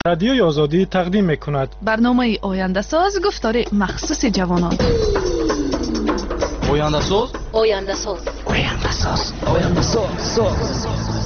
رادیوی آزادی تقدیم می‌کند برنامه آینده ساز گفتار مخصوص جوانان. آینده ساز آینده ساز آینده ساز آینده ساز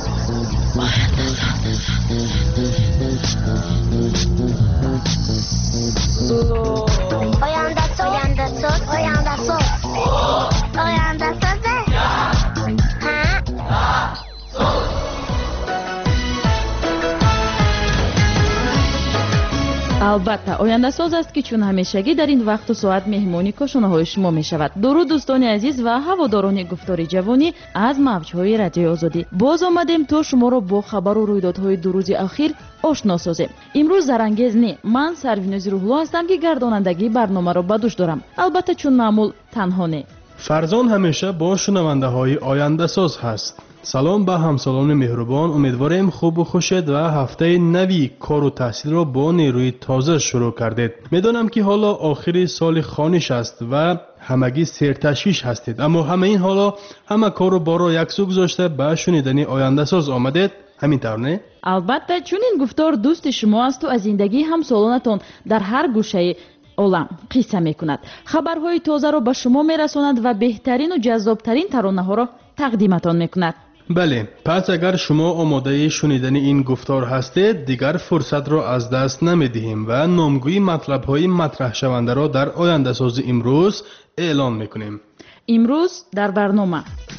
البته آینده ساز است که چون همیشگی در این وقت و ساعت مهمانی کاشانه‌های شما می شود. درود دوستان عزیز و هواداران گفتار جوانی از موج‌های رادیوی آزادی. باز آمدیم تا شما را با خبر و رویدادهای دو روز اخیر آشنا سازیم. امروز زرانگیز نی، من سرویناز روحلو هستم که گردانندگی برنامه را به دوش دارم. البته چون معمول تنها نه. فرزان همیشه با شنونده‌های آینده ساز هست. سلام به همسالان مهربان، امیدواریم خوب و خوشید و هفته نوی کار و تحصیل را با نیروی تازه شروع کردید. میدانم که حالا آخر سال خانش است و همگی سرتشویش هستید، اما همه این حالا همه کار رو بارا یکسو گذاشته به شنیدن آینده ساز آمدید. همین طور نه؟ البته چون این گفتار دوست شما است و از زندگی همسالانتان در هر گوشه عالم قصه میکند. خبرهای تازه را به شما میرساند و بهترین و جذابترین ترانه‌ها را تقدیمتان میکند. بله، پس اگر شما آماده شنیدن این گفتار هستید دیگر فرصت را از دست نمیدهیم و نامگوی مطلب‌های مطرح شونده را در آینده ساز امروز اعلان میکنیم. امروز در برنامه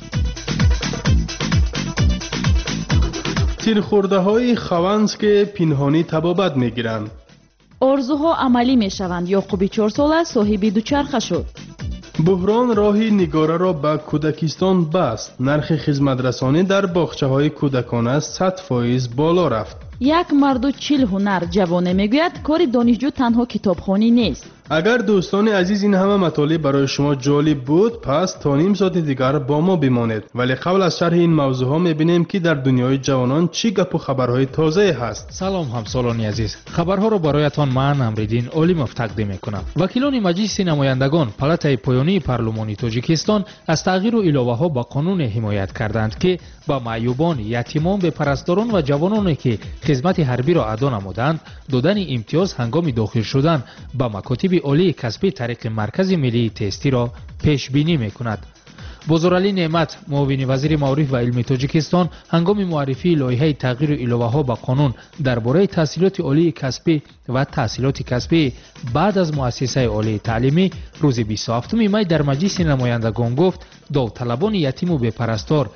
تیرخورده های خوانس که پنهانی تبابت میگیرند. آرزوها عملی میشوند. یعقوبی 4 ساله صاحب دوچرخه شد. بحران راهی نگاره را به کودکستان بست. نرخ خدمترسانی در باغچه‌های کودکانه 100% بالا رفت. یک مرد و 40 هنر جوانه میگوید کار دانشجو تنها کتابخوانی نیست. اگر دوستان عزیز این همه مطالب برای شما جالب بود، پس تا نیم ساعت دیگر با ما بمانید. ولی قبل از شرح این موضوع ها میبینیم که در دنیای جوانان چی گپ و خبرهای تازه هست. سلام همسالان عزیز، خبرها را برایتان من امریدین اولیموف تقدیم میکنم. وکیلان مجلس نمایندگان پالاتای پایانی پارلمانی تاجیکستان از تغییر و الوه ها با قانون حمایت کردند که با معیوبان، یتیمان، بپرستاران و جوانانی که خدمت حربی را ادا نمودند دادن امتیاز هنگام داخل شدن به مکاتب عالی کسبی طریق مرکز ملی تستی را پیش بینی میکند. بزرعلی نعمت معاون وزیر معارف و علم تاجیکستان هنگام معرفی لایحه تغییر الوه ها به قانون درباره تحصیلات عالی کسبی و تحصیلات کسبی بعد از مؤسسه عالی تعلیمی روز 27 می در مجلس نمایندگان گفت داوطلبان یتیم و بپرستار،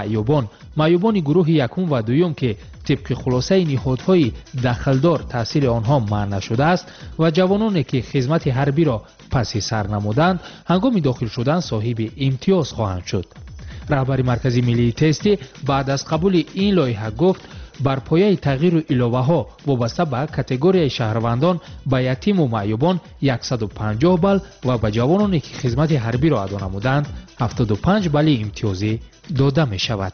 معیوبان گروه یکم و دوم که طبق خلاصه نهادهای دخلدار تحصیل آنها منع نشده است و جوانانی که خدمت حربی را پس سر نمودند هنگام داخل شدن صاحب امتیاز خواهند شد. رهبر مرکز ملی تستی بعد از قبول این لایحه گفت بر پایه تغییر الوه ها وابسته به کاتگوری شهروندان به یتیم و معیوبان 150 بال و به جوانانی که خدمت حربی را ادا نمودند 75 بال امتیازی داده می شود.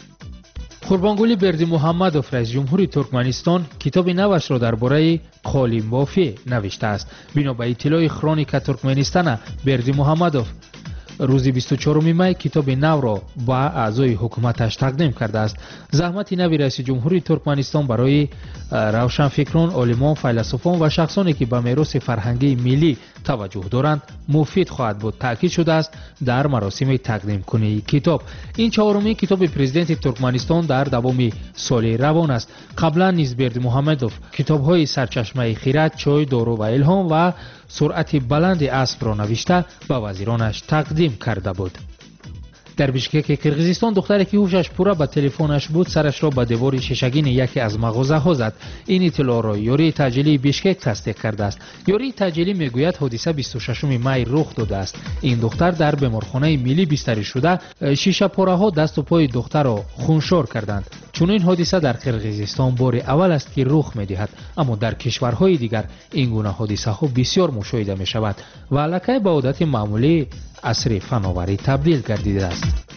قربانگلی بردیمحمدوف رئیس جمهوری ترکمنستان کتاب نوش را درباره قالیبافی نوشته است. بنا به اطلاع خرونیک ترکمنستان، بردیمحمدوف روز 24 می کتاب نو را با اعضای حکومتش تقدیم کرده است. زحمت نو رئیس جمهوری ترکمنستان برای روشنفکران، عالمان، فیلسوفان و شخصانی که به میراث فرهنگی ملی توجه دارند مفید خواهد بود. تاکید شده است در مراسم تقدیم کنی کتاب. این چهارمین کتاب پرزیدنت ترکمنستان در دوام سال روان است. قبلا نیز بردیمحمدوف کتاب‌های سرچشمه خیرات، چای، دارو و الهام و سرعت بلند اسب را نوشته به وزیرانش تقدیم کرده بود. در بیشکک قرقیزستان دختری که هوشش پوره به تلفنش بود سرش را به دیوار شیشگین یکی از مغازه ها زد. این اطلاع را یاری تجلی بیشکک تصدیق کرده است. یاری تجلی میگوید حادثه 26 می رخ داده است. این دختر در بیمارخانه ملی بستری شده، شیشه پاره ها دست و پای دختر را خونشار کردند. چون این حادثه در قرقیزستان بار اول است که رخ می‌دهد، اما در کشورهای دیگر این گونه حادثه ها بسیار مشاهده می شود و علاقه به عادت معمولی عصر فناوری تبدیل گردیده است.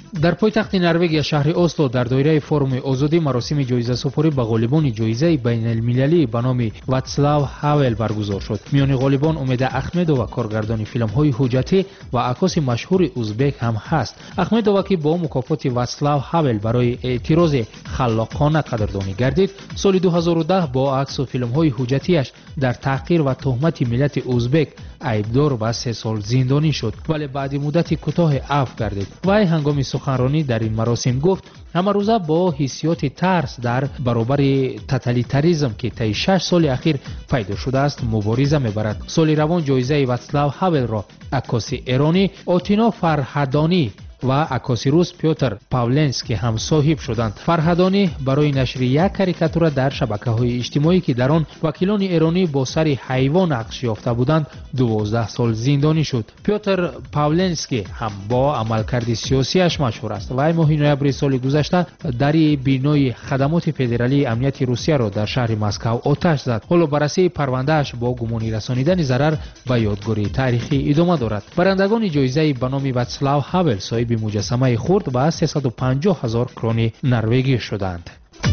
در پایتخت نروژ شهر اسلو در دایره فروم آزادی مراسم جایزه سپاری به غالبان جایزه بین المللی به نام واتسلاو هاول برگزار شد. میان غالبان امید احمدووا و کارگردان فیلم های حجتی و عکاس مشهور ازبک هم هست. احمدووا که با مکافات واتسلاو هاول برای اعتراض خلاقانه قدردانی گردید، سال 2010 با عکس و فیلم های حجتیش در تحقیر و تهمت ملت ازبک عیبدار و 3 سال زندانی شد، ولی بعد مدت کوتاه عفو گردید. وی هنگام سخنرانی در این مراسم گفت همه روزه با حسیات ترس در برابر توتالیتاریسم که طی 6 سال اخیر پیدا شده است مبارزه میبرد. سال روان جایزه واتسلاو هاول را عکاس ایرانی آتینا فرهادانی و عکاس روس پیوتر پاولنسکی هم صاحب شدند. فرهادانی برای نشر یک کاریکاتور در شبکه‌های اجتماعی که در آن وکیلان ایرانی با سر حیوان عکس یافته بودند 12 سال زندانی شد. پیوتر پاولنسکی هم با عملکرد سیاسیش مشهور است. وی ماه نوامبر سال گذشته در بینای خدمات فدرالی امنیت روسیه را در شهر مسکو آتش زد. حالا بررسی پروندهش با گمانی رسانیدن ضرر به یادگاری تاریخی ادامه دارد. برندگان جایزه به نام واتسلاو هاول صاحب مجسمه خرد با 350,000 کرون نروژی شدند.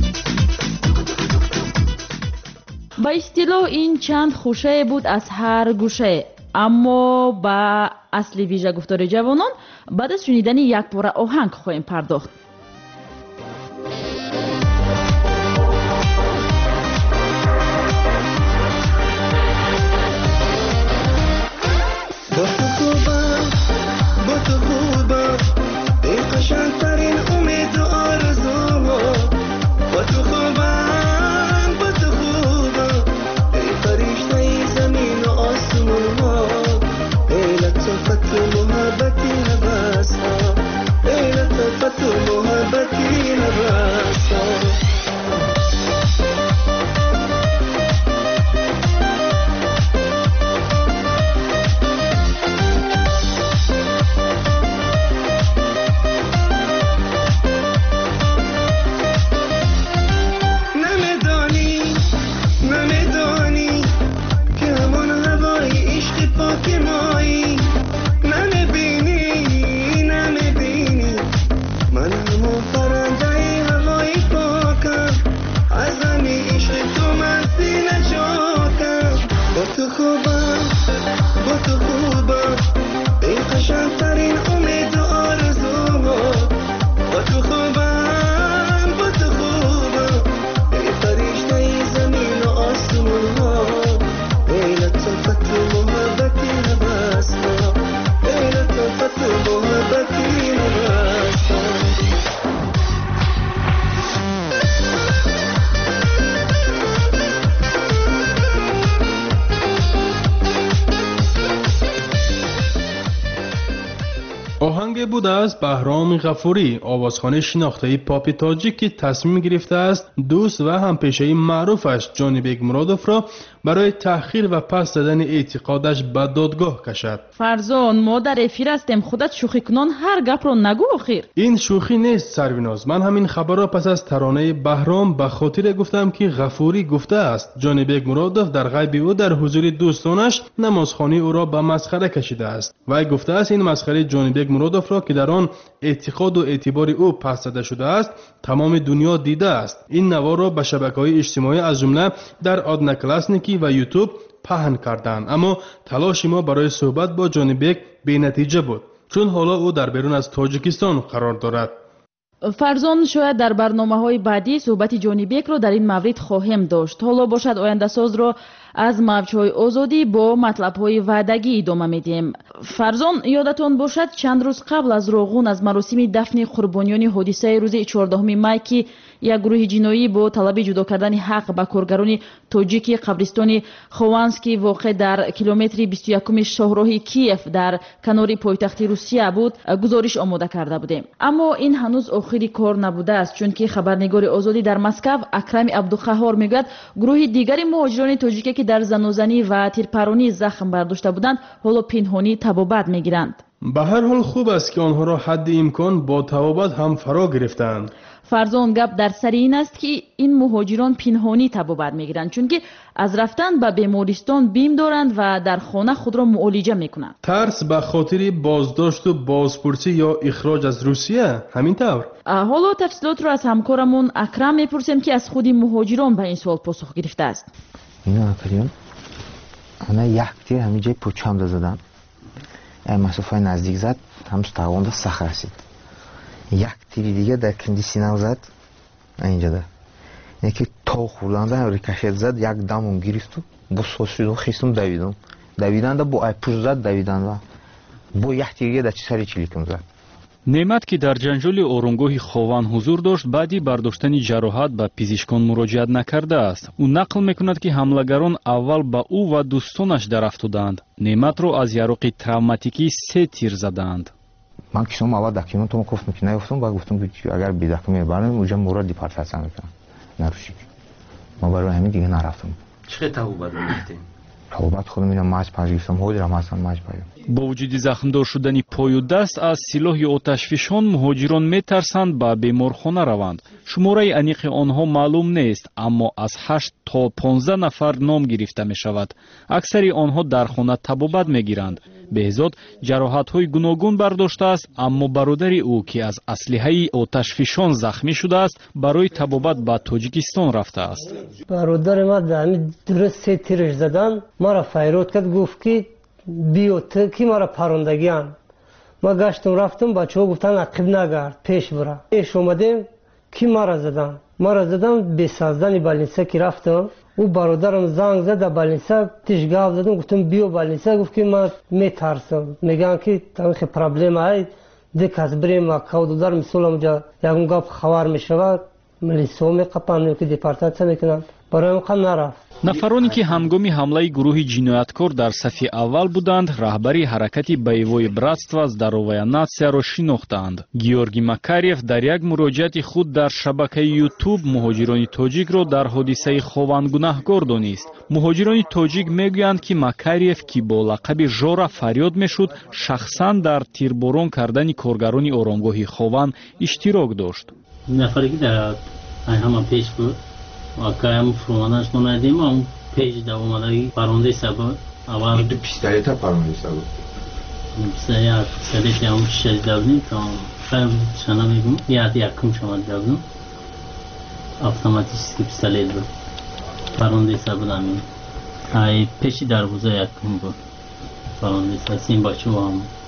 با اصطلاح این چند خوشه بود از هر گوشه، اما با اصل ویژه گفتار جوانان بعد از شنیدن یک پاره آهنگ خواهیم پرداخت. آهنگ بود از بهرام غفوری، آوازخوان شناخته پاپ تاجیک که تصمیم گرفته است دوست و همپیشه معروفش جانی بیگ مرادوف را برای تأخیر و پس دادن اعتقادش به دادگاه کشد. فرزان ما در افیر هستیم، خودت شوخی کنان هر گپ را نگو آخر. این شوخی نیست سرویناز، من همین خبر را پس از ترانه بهرام به خاطر گفتم که غفوری گفته است جانی بیگ مرادوف در غیب او در حضور دوستانش نمازخوانی او را به مسخره کشیده است. وی گفته است این مسخره جانی بیگ مرادوف را که در آن اعتقاد و اعتبار او پس داده شده است تمام دنیا دیده است. این نوار را به شبکه‌های اجتماعی از جمله در آدنا کلاسنیکی و یوتیوب پهن کردند، اما تلاش ما برای صحبت با جانی بیگ بی‌نتیجه بود چون حالا او در بیرون از تاجیکستان قرار دارد. فرزان شاید در برنامه‌های بعدی صحبت جانی بیگ را در این مورد خواهیم داشت. حالا باشد آینده ساز را از موج‌های آزادی با مطلب‌های وعدگی ادامه میدیم. فرزان یادتان باشد چند روز قبل از روغون از مراسم دفن قربانیان حادثه روز 14 می که یک گروه جنایی با طلب جدا کردن حق به کارگران تاجیک قبرستان خوانسکی واقع در کیلومتر 21 شاهراه کیف در کنار پایتخت روسیه بود گزارش آماده کرده بودیم، اما این هنوز آخری کار نبوده است، چون که خبرنگار آزادی در مسکو اکرم عبدالقهار میگوید گروه دیگری مهاجران تاجیک که در زنوزنی و تیرپرانی زخم برداشته بودند حالا پنهانی تبابت میگیرند. به هر حال خوب است که آنها را حد امکان با تبابت هم فرا گرفتند. فرزان گپ در سر این است که این مهاجران پنهانی تبابت میگیرند چون که از رفتن به بیمارستان بیم دارند و در خانه خود را معالجه میکنند. ترس به خاطر بازداشت و بازپرسی یا اخراج از روسیه همین طور؟ حالا تفصیلات را از همکارمون اکرم میپرسیم که از خود مهاجران به این سوال پاسخ گرفته است. اینا اکریم انا یک تیر همینجای پوچم دا زدن مسافه نزدیک زد همش تاوان دا سخت رسید. یک تیری دیگه در کندی سینم زد اینجا ده یکی تا خوردن ریکشت زد یک دمون گرفت و با سوسیدون خیستم دویدن دا با ایپوش زد دویدن و با یک تیریه در چی سری چلیکم زد. نعمت که در جنجال آرامگاه خوان حضور داشت بعدی برداشتن جراحت به پزشکان مراجعت نکرده است. او نقل میکند که حملگران اول به او و دوستانش در افتادند. نعمت را از یارق تروماتیکی 3 تیر زدند. من کشم اول دکیمنت رو گفت میکنه نگفتم بعد گفتم که اگر بی دکیمنت برنم اونجا مورد دیپارتاسیون میکنم نروشی. ما برای همین دیگه نرفتم. چه توبت می‌کنید؟ توبت خودم میرم ماچ پاجیستم هودرم هستم ماچ پایم. با وجود زخمدار شدن پای و دست از سلاح آتشفشان مهاجران میترسند به بیمارخانه روند. شماره انیق آنها معلوم نیست اما از 8 تا 15 نفر نام گرفته می شود. اکثری آنها در خانه طبابت میگیرند. بهزاد جراحت‌های گوناگون برداشته است اما برادر او که از اسلحه آتشفشان زخمی شده است برای طبابت به تاجیکستان رفته است. برادر ما درست 3 تیرش زدن ما را فیروت کرد گفت که بیو تو کی ما را پروندگیان. ما گشتم رفتم بچه‌ها گفتن عقب نگرد پیش برو. پیش اومدیم کی ما را زدن به سازدن بالینسا که رفتم او برادرم زنگ زد بالینسا تیش گاو زدم گفتم بیو بالینسا گفت که ما میترسم میگن که تنخ پرابلم های دیگه از بریم و کوددار مسئولم جا یکم گپ خبر میشود ملیسو میقپن که دیپارتاسیون میکنن برای ما نرفت. نفرانی که هنگام حمله گروه جنایتکار در صف اول بودند رهبری حرکت боевое братство здоровая нация را شناختند. گیورگی مکاریف در یک مراجعت خود در شبکه یوتیوب مهاجران تاجیک را در حادثه خوان گناهکار دانست. مهاجران تاجیک میگویند که مکاریف که با لقب ژورا فریاد میشد شخصا در تیرباران کردن کارگران آرامگاه خوان اشتراک داشت. نفری که در همه پیش بود واقعا فرمانش نمیدیم اون پیج در اومده پرونده سبب اول دو پیستالیتا پرونده سبب سیار سلیت اون شش دادیم تا فهم شنا میگم یکم شما دادم اتوماتیک پیستالیت بود پرونده سبب همین ای پیشی در بوزه یکم بود پرونده سبب این بچه‌ها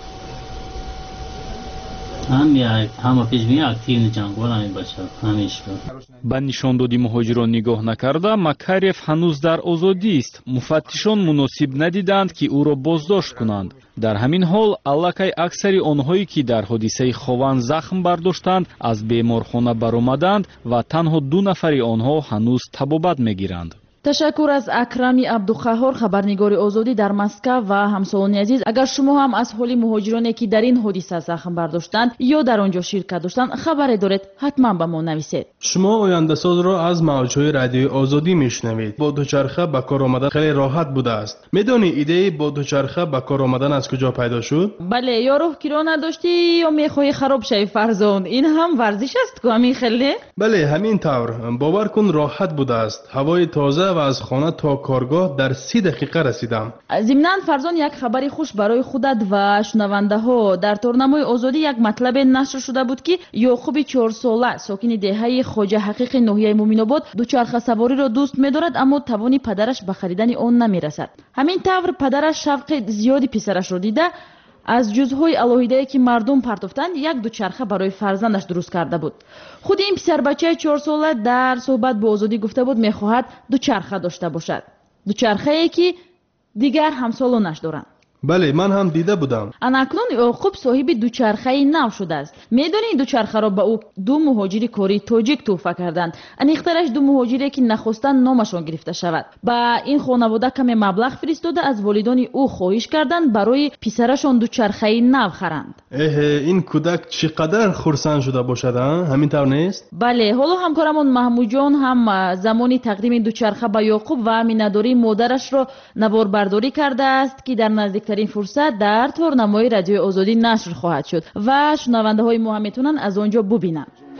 همه پیش میگه اکتیو جنگول همین بچه همیشه به نشاندادی مهاجران نگاه نکرده مکاریف هنوز در آزادی است. مفتشان مناسب ندیدند که او را بازداشت کنند. در همین حال الکی اکثری آنهایی که در حادثه خوان زخم برداشتند از بیمارخانه برآمدند و تنها 2 نفری آنها هنوز طبابت میگیرند. تشکر از اکرمی عبدالقهار خبرنگار آزادی در مسکو و همسالان عزیز. اگر شما هم از حال مهاجرانی که در این حادثه زخم برداشتند یا در آنجا شرکت داشتند خبری دارید حتما به ما نویسید. شما آینده ساز را از موج‌های رادیوی آزادی میشنوید. با دوچرخه به کار آمدن خیلی راحت بوده است. میدونی ایده با دوچرخه به کار آمدن از کجا پیدا شد؟ بله، یا راه کرا نداشتی یا میخوای خراب شوی فرزند. این هم ورزش است که همین خیلی؟ بله همین طور. باور کن راحت بوده است. هوای تازه و از خانه تا کارگاه در 30 دقیقه رسیدم. ضمناً فرزان یک خبری خوش برای خودت و شنونده ها. در تورنمای آزادی یک مطلب نشر شده بود که یعقوب 4 ساله ساکن دهه خواجه حقیق ناحیه مومن‌آباد دوچرخه سواری را دوست می‌دارد اما توانی پدرش به خریدن آن نمی‌رسد. همین طور پدرش شوق زیادی پسرش را دیده از جزهای الهیده‌ای که مردم پرتافتند یک دوچرخه برای فرزندش درست کرده بود. خود این پسر بچه 4 ساله در صحبت با آزادی گفته بود می‌خواهد دوچرخه داشته باشد. دوچرخه‌ای که دیگر همسالانش دارند. بله من هم دیده بودم. اکنون یعقوب صاحب دوچرخه نو شده است. میدونی دوچرخه را به او 2 مهاجر کاری تاجیک تحفه کردند. انیخترش 2 مهاجری که نخواستند نامشان گرفته شود. با این خانواده کم مبلغ فرستاده از والدان او خواهش کردند برای پسرشان دوچرخه نو خرند. این کودک چقدر خرسند شده باشد همین طور نیست؟ بله، حالا همکارمون محمود جان هم زمانی تقدیم دوچرخه به یعقوب و میناداری مادرش را نوار برداری کرده است که در نزدیک این فرصت در تورنمای رادیو آزادی نشر خواهد شد و شنونده های ما هم میتونن از آنجا ببینن.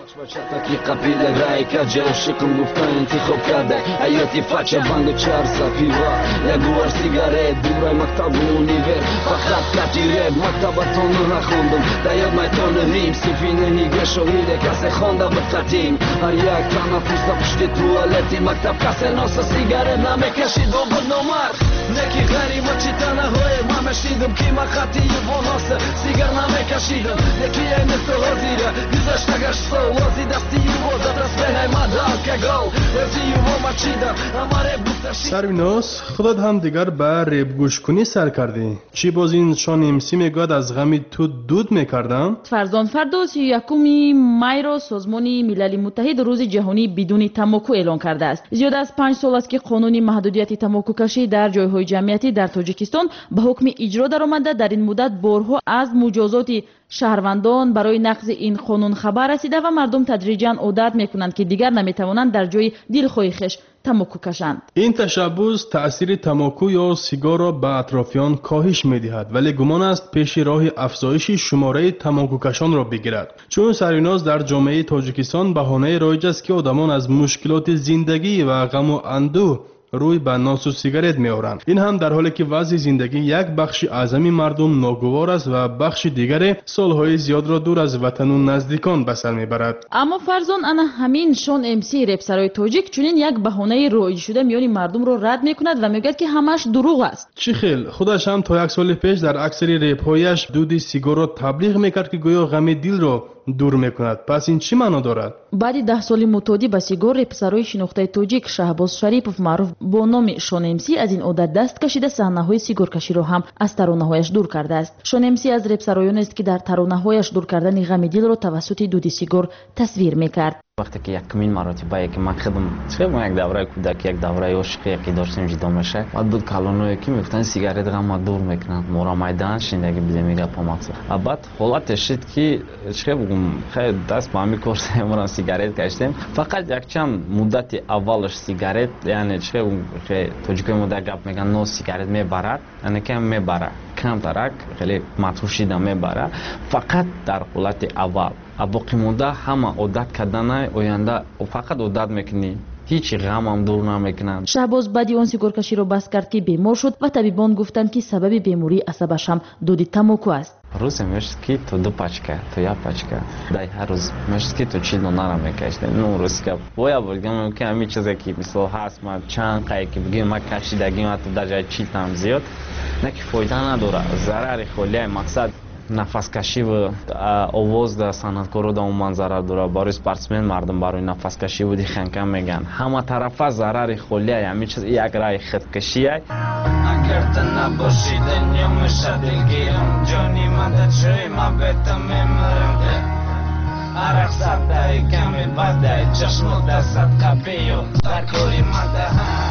چتکی قبیله رای کجا عشقم گفتن انتخاب کرده حیاتی فچه بانگ چهار صفیوا یگوار سیگارت دورای مکتب و اونیور فقط کتی رب مکتبتان رو نخوندم دیاد میتان ریم سفینه هیگه شهیده کسی خونده بخطیم هر یک تنفس پشت توالتی مکتب کسی ناسه سیگارت نمیکشید و بود نمر نکی غریمه چی تنهایی ما مشیدم که ما خطی و ناسه سیگار نمیکشیدم یکی این تو حاضیره گذشته گشت سوازی دستی و دست به ما دال که گل ازی و ما چیدم اماره بودشی سرویناس خودت هم دیگر به ریب گوش کنی سر کردی چی باز این شان امسی میگوید از غمی تو دود میکردم؟ فرزان فردا 31 مای را سازمان ملل متحد روز جهانی بدون تماکو اعلان کرده است. زیاد از 5 سال است که قانون محدودیت تماکو کشی در جایهای جمعیتی در تاجیکستان به حکم اجرا درآمده. در این مدت بارها از مجازات شهروندان برای نقض این قانون خبر رسیده و مردم تدریجاً عادت میکنند که دیگر نمیتوانند در جای دلخواه خویش تماکو کشند. این تشبوس تأثیر تماکو یا سیگار را به اطرافیان کاهش میدهد ولی گمان است پیش راه افزایش شماره تماکو کشان را بگیرد چون سریناز در جامعه تاجیکستان بهانه رایج است که آدمان از مشکلات زندگی و غم و اندوه روی به ناس و سیگارت می‌آورند. این هم در حالی که وضع زندگی یک بخش اعظمی مردم ناگوار است و بخش دیگر سالهای زیاد را دور از وطن و نزدیکان به سر میبرد. اما فرزان انا همین شون امسی رپسرای تاجیک چنین یک بهانه رایج شده میان مردم را رد میکند و میگوید که همش دروغ است. چی خیل خودش هم تا یک سال پیش در اکثر رپ‌هایش دود سیگار را تبلیغ میکرد که گویا غم دل را دور میکند. پس این چی معنا دارد؟ بعد 10 سال متعدی با سیگار رپسرای شناخته تاجیک شهباز شریپов معروف با نام شون امسی از این عادت دست کشیده صحنه‌های سیگار کشی را هم از ترانه‌هایش دور کرده است. شون امسی از رپسرایان است که در ترانه‌هایش دور کردن غم دل را توسط دود سیگار تصویر میکرد. وقتی که یکمین مراتبه که من خودم یک دوره کودکی یک دوره عشقی که داشتیم جدا میشه بعد بود کلانوی که میگفتن سیگارت غم دور میکنن مورا میدان شیندگی بده میگه پاماکس بعد حالت شد که چه بگم خیلی دست با همین کورس مورا سیگارت کشیدیم فقط یک چند مدت اولش سیگارت یعنی چه بگم خیلی توجیه مدت گپ میگن نو سیگارت میبرد یعنی کم میبره کم ترک خیلی متوشیده میبره فقط در حالت اول باقی مونده همه عادت کردن آینده فقط عادت میکنی هیچ غم هم دور نمیکنن. شهباز بعدی اون سیگار کشی رو بس کرد که بیمار شد و طبیبان گفتند که سبب بیماری عصبش هم دود تماکو است. روز میشد که تو 2 پاچکه تو 1 پاچکه دای هر روز میشد که تو 40 دلار میکشیدی. نو روز که باید بگم که همین چیزی که مثلا هست ما چند قایی که بگیم ما کشیدگی ما تو در جای 40 هم زیاد نه که فایده نداره ضرر خالی مقصد نفس کشی و آواز در صنعتکارا در اون منظره داره برای اسپورتسمن مردم برای نفس کشی بودی خنکم میگن همه طرفه ضرر خالی همین چیز یک رای خودکشی اگر تو نباشی دنیا میشه دلگیرم جانی من در چوی ما بهتم میمرم عرق سبته کمی بده چشم دست قبیو در کوری مده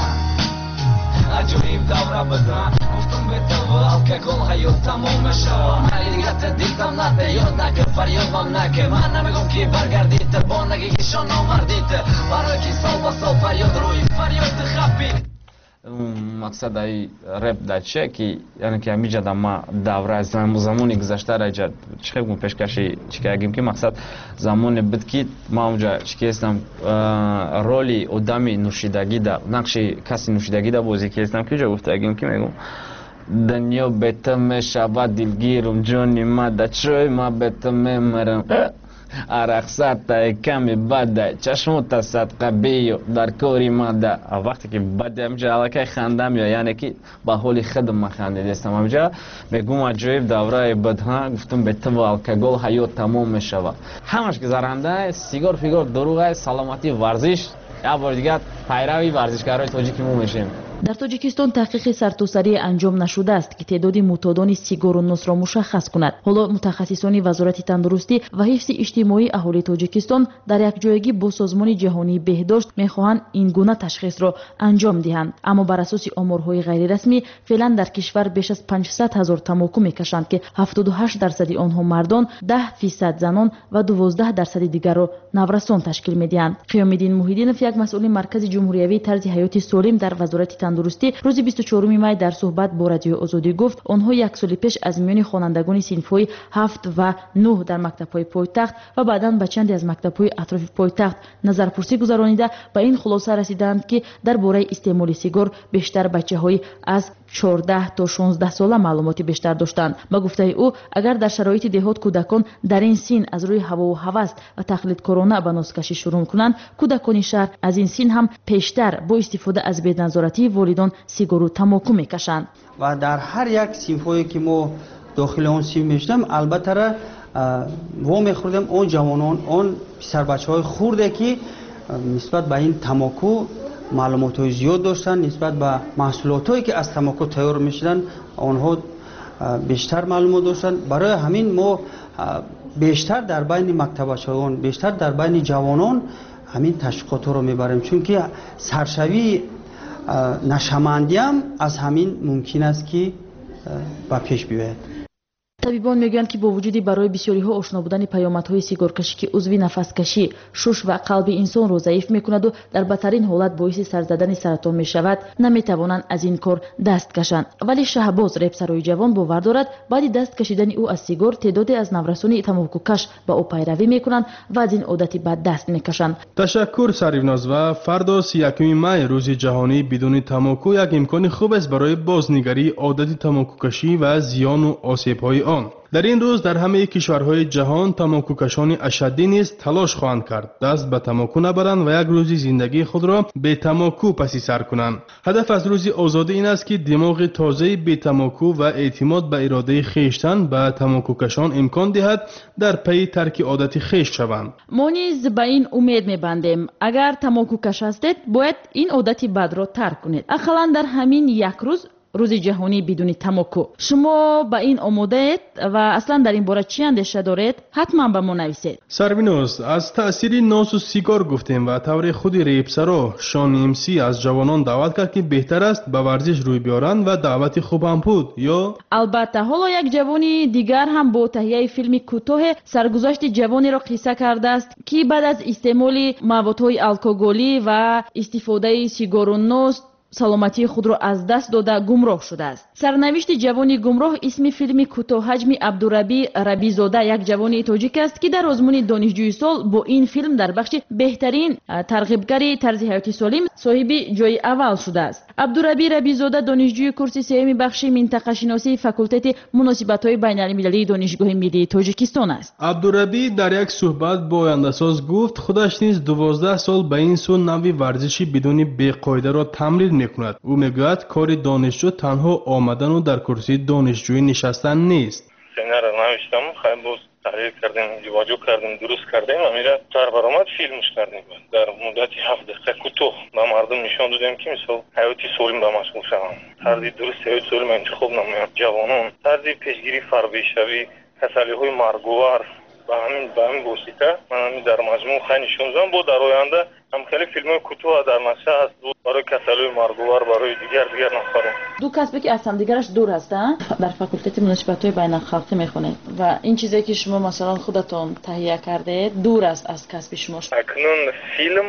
عجویب دوره بدن گفتم به تو الکل حیات تموم شو حقیقت دیدم نده یاد نکر فریادم نکر من نمیگم که برگردید با نگی که شان آمردید برای که سال با سال فریاد روی فریاد خبید مقصد ای رپ دچه که یعنی که همیشه ما دوره از زمانی گذشته را چه بگم پیشکشی چیکاریم که مقصد زمان بود که ما اونجا چیکستم رولی آدمی نوشیدگی دا نقش کسی نوشیدگی دا بازی کردم که جا گفتم که میگم دنیا بهتم شود دلگیرم جانی ما دچوی ما بهتم میمرم عرق سطح کمی بده چشمت صدقه بیو در کوری ماده وقتی که بده همجا علاقه خندم یا یعنی که با حالی خودم ما خنده دیستم همجا میگم عجیب دوره بدها گفتم به تو الکل حیات تموم میشود همش که زرنده سیگار فیگار دروغه سلامتی ورزش یا بار دیگه پیروی ورزشکارای تاجیکی ما میشیم. در تاجیکستان تحقیق سرتاسری انجام نشده است که تعداد معتادان سیگار و نوس را مشخص کند. حالا متخصصان وزارت تندرستی و حفظ اجتماعی اهالی تاجیکستان در یک جایگی با سازمان جهانی بهداشت میخواهند این گونه تشخیص را انجام دهند. اما بر اساس آمارهای غیر رسمی فعلا در کشور بیش از 500,000 تماکو میکشند که 78% آنها مردان، 10% زنان و 12% دیگر را نورسان تشکیل میدهند. قیام‌الدین محیدینов یک مسئول مرکز جمهوریوی طرز حیات سالم در وزارت тандурустӣ рӯзи 24 май дар суҳбат бо радиои озодӣ гуфт онҳо як соли пеш аз миёни хонандагони синфҳои 7 ва 9 дар мактабҳои пойтахт ва баъдан ба чанде аз мактабҳои атрофи пойтахт назарпурсӣ гузаронида ба ин хулоса расиданд ки дар бораи истеъмоли сигор бештар бачаҳои аз 14 то 16 сола маълумоти бештар доштанд. ба гуфтаи ӯ агар дар шароити деҳот кӯдакон дар ин син аз рӯи ҳавову ҳавас ва тақлидкорона ба нозкашӣ шурӯъ кунанд, кӯдакони шаҳр аз ин син ҳам пештар бо истифода аз беназоратии волидон сигару тамоку мекашанд. ва дар ҳар як синфҳое ки мо дохили он синф мешудем албаттара во мехӯрдем он ҷавонон он писарбачаҳои хурде ки нисбат ба ин тамоку маълумотҳои зиёд доштанд, нисбат ба маҳсулотҳое ки аз тамоку тайёр мешуданд онҳо бештар маълумот доштанд. барои ҳамин мо бештар дар байни мактабачаҳон, бештар дар байни ҷавонон ҳамин ташвиқотҳоро мебарем, чунки саршавии нашамандиам аз ҳамин мумкин аст ки ба пеш биёяд. табибон мегӯянд ки бо вуҷуди барои бисёриҳо ошно будани паёмадҳои сигаркашӣ ки узви нафаскашӣ, шуш ва қалби инсонро заиф мекунаду дар бадтарин ҳолат боиси сарзадани саратон мешавад, наметавонанд аз ин кор даст кашанд. вале Шаҳбоз, репсарои ҷавон, бовар дорад баъди даст кашидани ӯ аз сигор теъдоде аз наврасони тамокукаш ба ӯ пайравӣ мекунанд ва аз ин одати бад даст мекашанд. ташаккур Саривноз. ва фардо 31 май рӯзи ҷаҳонии бидуни тамоку як имкони хуб аст барои бознигарии одати тамокукашӣ ва зиёну осебҳои он. дар ин рӯз дар ҳамаи кишварҳои ҷаҳон тамокукашони ашаддӣ низ талош хоҳанд кард даст ба тамоку набаранд ва як рӯзи зиндагии худро бетамоку паси сар кунанд. ҳадаф аз рӯзи озодӣ ин аст ки димоғи тозаи бетамоку ва эътимод ба иродаи хештан ба тамокукашон имкон диҳад дар пайи тарки одати хеш шаванд. мо низ ба ин умед мебандем агар тамокукаш ҳастед бояд ин одати бадро тарк кунед, ақаллан дар ҳамин як рӯз, рӯзи ҷаҳонии бидуни тамоку. шумо ба ин омодаед ва аслан дар ин бора чӣ андеша доред? ҳатман ба мо нависед. Сарвиноз, аз таъсири носу сигор гуфтем ва таври худи репсаро Шон МС аз ҷавонон даъват кард ки беҳтар аст ба варзиш рӯй биёранд ва даъвати хуб ҳам буд, ё? албатта, ҳоло як ҷавони дигар ҳам бо таҳияи филми кӯтоҳе саргузашти ҷавонеро қисса кардааст ки баъд аз истеъмоли маводҳои алкоголӣ ва истифодаи сигору нос саломатии худро аз даст дода гумроҳ шудааст. сарнавишти ҷавони гумроҳ исми филми кӯтоҳаҷми Абдураби Рабизода, як ҷавони тоҷик аст ки дар озмуни донишҷӯи сол бо ин филм дар бахши беҳтарин тарғибгари тарзи ҳаёти солим соҳиби ҷойи аввал шудааст. Абдураби Рабизода донишҷӯи курси сеюми бахши минтақашиносии факултети муносибатҳои байналмилалии донишгоҳи миллии Тоҷикистон аст. Абдураби дар як суҳбат бо ояндасоз гуфт худаш низ 12 сол ба ин су нави варзиши бидуни беқоидаро тамрин мекунад. ӯ мегӯяд кори донишҷӯ танҳо омадану дар курсии донишҷӯӣ нишастан нест. сценариро навиштам, боз таҳрир кардем, ҷивоҷӯ кардем, дуруст кардем, амира дар баромад филмш кардем. дар муддати 7 дақиқа кӯтоҳ ба мардум нишон додем ки мисол ҳаёти солим ба машғул шаванд. тарзи дуруст ҳаёти солим интихоб намоянд. ҷавонон тарзи пешгирӣ фарбешавӣ, касалиҳои маргувар ба ҳамин восита ман дар маҷмӯъ хай нишон додам. бо дар оянда ҳамкали филмҳои кӯтоҳ дар наша аст барои касалиҳои маргувар, барои дигар нафарон. ду касбе ки аз ҳамдигараш дур ҳастанд, дар факултети муносибатҳои байналхалқӣ мехонед ва ин чизе ки шумо масалан худатон таҳия кардед дур аст аз касби шумо. акнун филм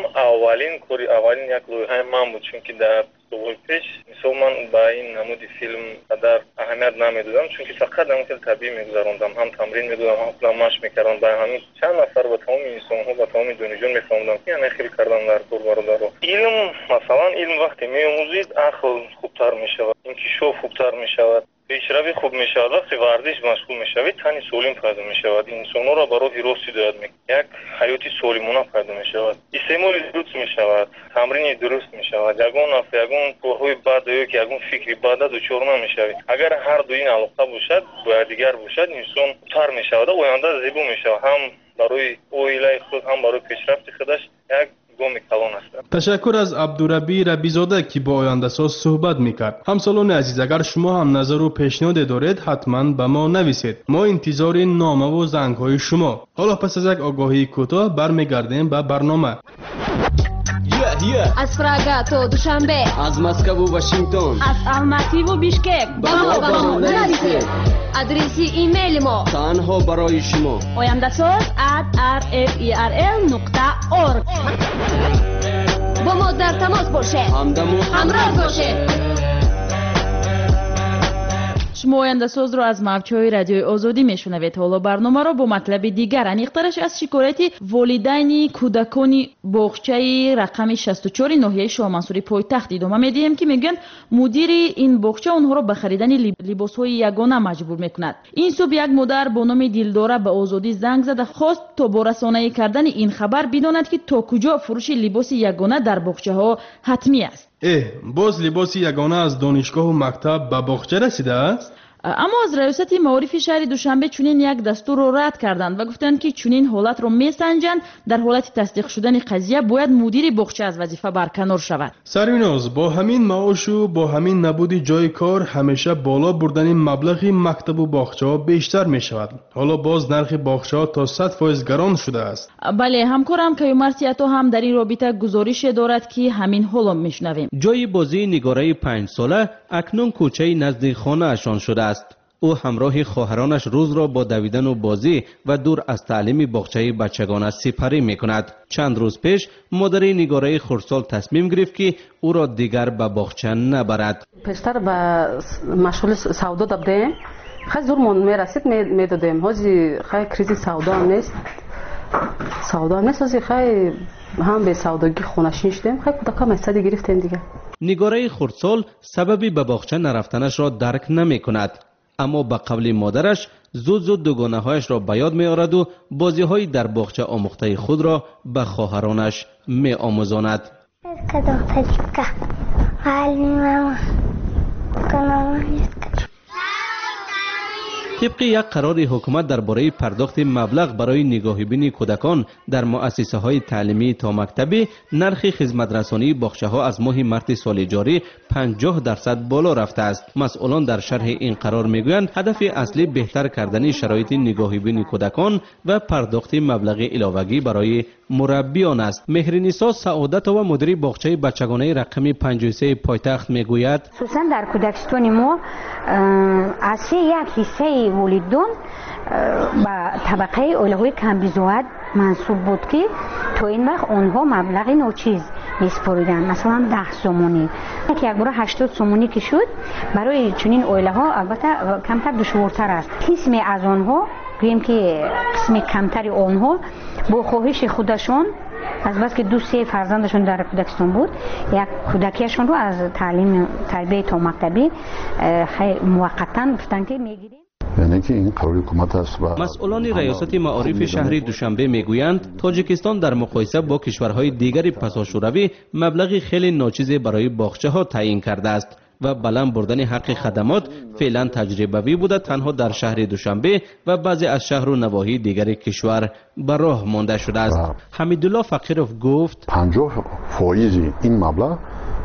аввалин як лоиҳаи ман буд, чунки дар солҳои пеш мисол ман ба ин намуди филм қадар аҳамият намедодам, чунки фақат ҳамин табиӣ мегузарондам, ҳам тамрин медодам, ҳам худам машқ мекардам. ба ҳамин чанд нафар ба тамоми инсонҳо, ба тамоми донишҷӯён мефаҳмудам ки яъне хел кардан дар кор бародаро. илм масалан илм вақте меомӯзид ақл хубтар мешавад, инкишоф хубтар мешавад, пешравӣ хуб мешавад. вақте варзиш машғул мешавед тани солим пайдо мешавад, инсонҳоро ба роҳи рост ҳидоят мекунад, як ҳаёти солимона пайдо мешавад, истеъмоли дуруст мешавад, тамрини дуруст мешавад, ягон корҳои бад ёки ягон фикри бада дучор намешавед. агар ҳар ду ин алоқа бошад ба якдигар бошад инсон тар мешавад, оянда зебо мешавад, ҳам барои оилаи худ ҳам барои пешрафти худаш як ташаккур аз Абдураби Рабизода ки бо ояндасоз суҳбат мекард. ҳамсолони азиз, агар шумо ҳам назару пешниҳоде доред ҳатман ба мо нависед. мо интизори номаву зангҳои шумо. ҳоло пас аз як огоҳии кӯтоҳ бармегардем ба барнома. аз Прага то Душанбе, аз Москву Вашингтон, аз Алмативу Бишкек ба мо нависед. адреси имейли мо танҳо барои шумо oyandasоз@rferl.org با ما در تماس باشه، همراه باشه. شما آینده‌ساز رو از موج‌های رادیوی آزادی میشنوید. حالا برنامه رو با مطلب دیگر انیخترش از شکایت والدین کودکان باغچه رقم 64 ناحیه شاه منصوری پایتخت ادامه میدیم که میگن مدیر این باغچه اونها رو به خریدن لباس‌های یگانه مجبور میکند. این صبح یک مادر با نام دلداره به آزادی زنگ زده خواست تا با رسانه‌ای کردن این خبر بداند که تا کجا فروش لباس یگانه در باغچه‌ها حتمی است. باز لباس یگانه از دانشگاه و مکتب به باغچه رسیده است؟ اما از ریاست معارف شهر دوشنبه چنین یک دستور را رد کردند و گفتند که چنین حالت را میسنجند. در حالت تصدیق شدن قضیه باید مدیر باغچه از وظیفه برکنار شود. سرویناز، با همین معاش و با همین نبود جای کار همیشه بالا بردن مبلغ مکتب و باغچه ها بیشتر می شود. حالا باز نرخ باغچه ها تا 100% گران شده است. بله، همکارم کیومر سیاتو هم در این رابطه گزارش دارد که همین حالا میشنویم. جای بازی نگاره 5 ساله اکنون کوچه نزد خانه اشان شده است. او همراه خواهرانش روز را با دویدن و بازی و دور از تعلیم باغچه بچگانه سپری می کند. چند روز پیش مادر نگاره خردسال تصمیم گرفت که او را دیگر به باغچه نبرد. پسر به مشغول سودا دادیم، خیلی زور من میرسید میدادیم. حاجی خیلی کریزی سودا هم نیست، حاجی خیلی هم به سوداگی خونشین شدیم. خیلی کودکان مستدی گرفتیم دیگه. نگاره خردسال سببی به باغچه نرفتنش را درک نمی کند، اما به قول مادرش زود دوگانه هایش را به یاد می آورد و بازی های در باغچه آموخته خود را به خواهرانش می آموزاند. طبق یک قرار حکومت درباره پرداخت مبلغ برای نگاهبین کودکان در مؤسسه های تعلیمی تا مکتبی، نرخ خدمت رسانی باغچه ها از ماه مارس سال جاری 50% بالا رفته است. مسئولان در شرح این قرار میگویند هدف اصلی بهتر کردن شرایط نگاهبین کودکان و پرداخت مبلغ علاوه‌ای برای مربیان است. مهرنیسا سعادت و مدیر باغچه بچگانه رقم 53 پایتخت میگوید خصوصا در کودکستان ما از یک حصه والدین با طبقه اولوی کمبیزوات منصوب بود که تو این وقت آنها مبلغ ناچیز میسپاریدن، مثلا 10 سومونی که یک بار 80 سومونی که شد برای چنین اوله ها البته کمتر دشوارتر است. قسمی از آنها گوییم که قسمی کمتری آنها با خواهش خودشان از بس که 2-3 فرزندشون در کودکستان بود، یک کودکیشون رو از تعلیم تربیه تا مکتبی موقتا گفتن که میگیریم. یعنی که این قرار حکومت است. مسئولان ریاست معارف شهری دوشنبه میگویند تاجیکستان در مقایسه با کشورهای دیگر پساشوروی مبلغی خیلی ناچیز برای باغچه ها تعیین کرده است و بلند بردن حق خدمات فعلا تجربوی بوده، تنها در شهر دوشنبه و بعضی از شهر و نواحی دیگر کشور به راه مانده شده است. حمیدالله فقیروف گفت 50% این مبلغ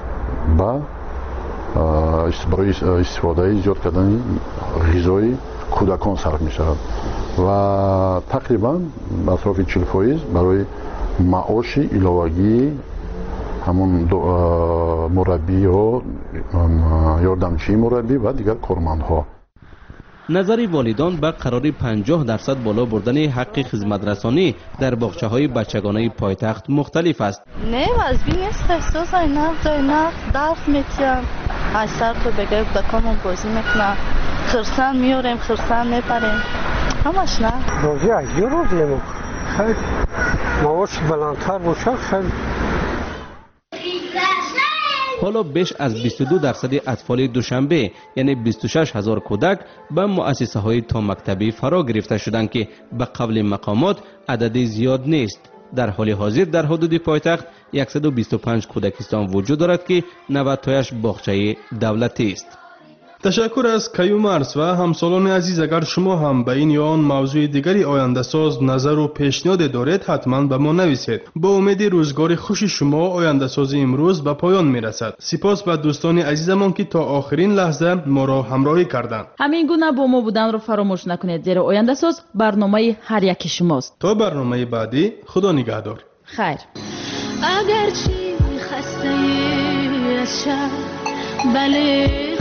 برای استفاده ایجاد کردن غذای کودکان صرف می شود و تقریبا اطراف 40% برای معاش علاوه‌ای همون مربی ها، یاردمچی مربی و دیگر کارمندها. نظر والدان به قرار 50% بالا بردن حق خدمت رسانی در باغچه های بچگانه پایتخت مختلف است. نه وزبی نیست، احساس نه درس میتیم از سر تو بگه کودکامون بازی میکنن، خرسن میاریم خرسن میپریم، همش نه بازی از یه روز نمو خیلی معاش بلندتر باشه. خیلی حالا بیش از 22% اطفال دوشنبه یعنی 26,000 کودک به مؤسسه های تا مکتبی فرا گرفته شدند که به قول مقامات عدد زیاد نیست. در حال حاضر در حدود پایتخت 125 کودکستان وجود دارد که 90 تایش باغچه دولتی است. تشکر از کیومرس و همسالان عزیز. اگر شما هم به این یا آن موضوع دیگری آینده ساز نظر و پیشنهاد دارید حتما به ما نویسید. با امید روزگار خوش شما آینده ساز امروز به پایان میرسد. سپاس به دوستان عزیزمان که تا آخرین لحظه ما را همراهی کردند. همین گونه با ما بودن رو فراموش نکنید، زیرا آینده ساز برنامه هر یکی شماست. تا برنامه بعدی، خدا نگهدار. خیر. اگرچه خسته از شب، بله